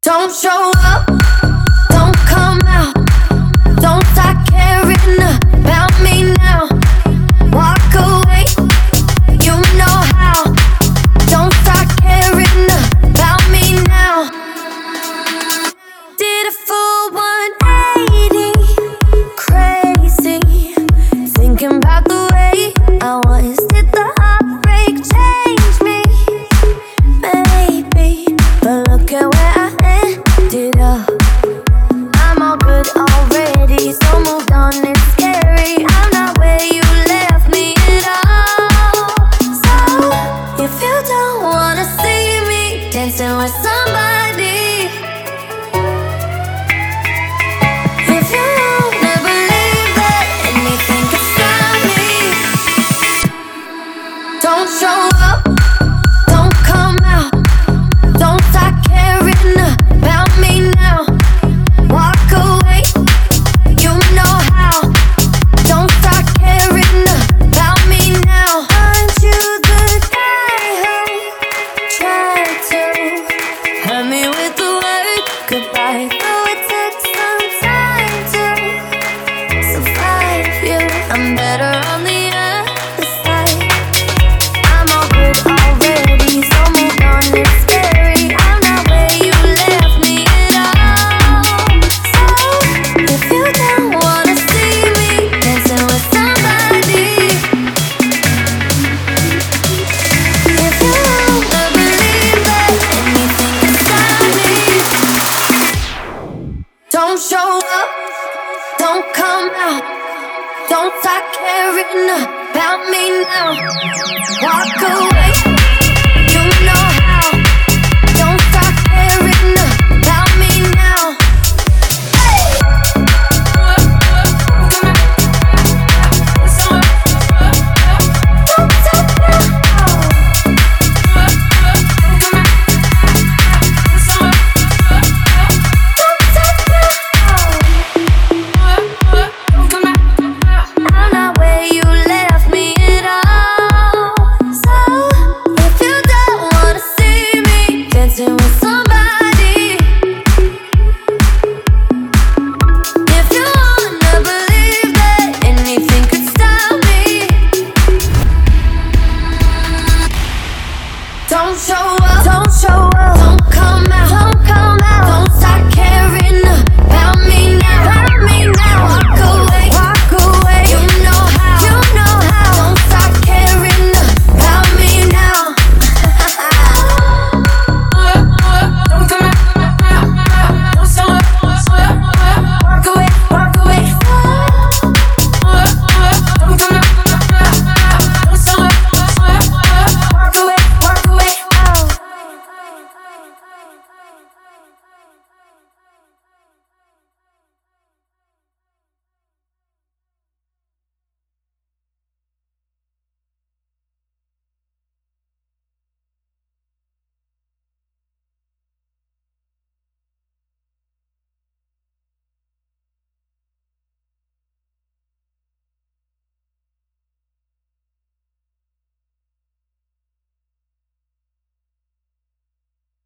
Don't show up, don't come out, don't start caring about me now. Walk away, you know how. Don't start caring about me now. Did a full 180, crazy, thinking about the way I was. Did the heartbreak change me? Maybe, but look at where I ended up. I'm all good already, so moved on, it's scary. I'm not where you left me at all. So, if you don't wanna see me dancing with somebody, if you wanna believe that anything can stop me, don't show up, don't come out, don't start caring about me now. Walk away, you know how. Don't start caring about me now. Aren't you the guy who tried to hurt me with the word goodbye? Though it took some time to survive you, I'm better on the other side. I'm all good already, so moved on, it's scary. I'm not where you left me at all. So, if you don't wanna see me dancing with somebody, if you wanna believe that anything can stop me, don't show up, don't come out, don't start caring about me now. Walk away.